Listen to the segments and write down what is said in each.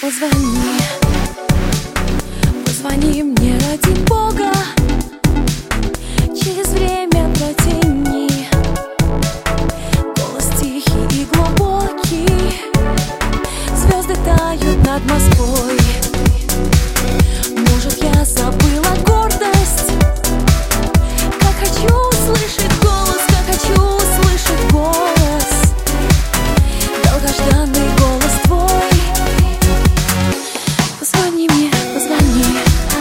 позвони, позвони мне ради Бога. Через время протяни голос тихий и глубокий. Звезды тают над Москвой. Может, я забыла гордость? Как хочу услышать голос, как хочу услышать голос, долгожданный голос твой. Позвони мне, позвони.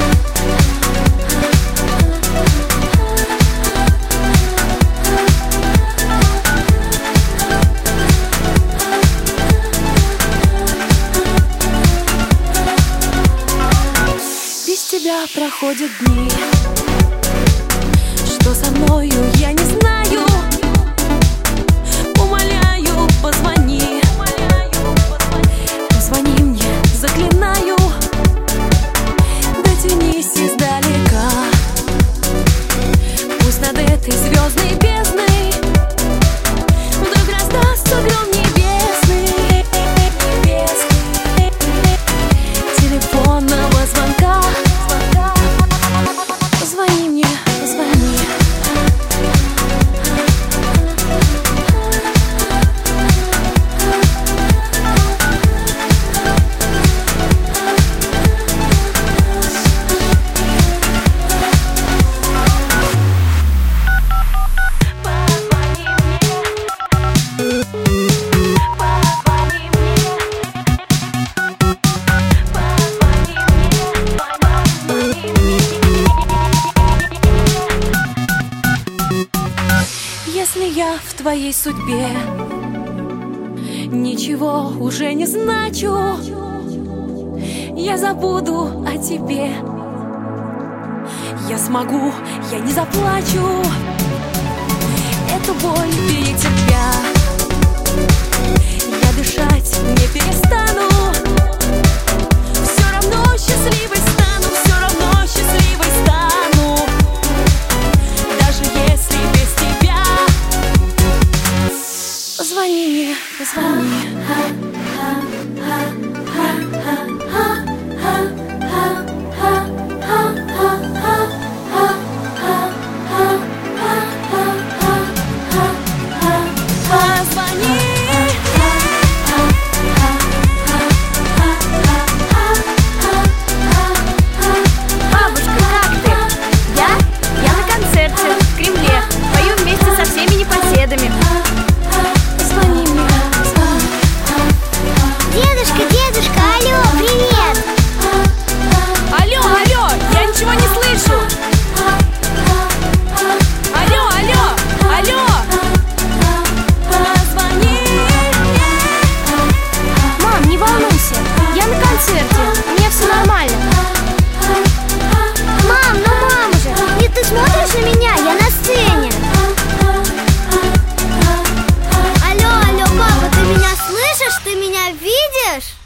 Без тебя проходят дни. Что со мною, я не знаю. Умоляю, позвони. Позвони мне, заклинаю. Дотянись издалека. Пусть над этой звездной бездной вдруг раздастся гром небесный. Телефонного звонка. Позвони мне, позвони. Если я в твоей судьбе ничего уже не значу, я забуду о тебе. Я смогу, я не заплачу. Эту боль перетерпя, я дышать не перестану. Все равно счастливой стану, все равно счастливой стану. Даже если без тебя. Позвони мне, позвони. Смотришь на меня? Я на сцене. Алло, алло, папа, ты меня слышишь? Ты меня видишь?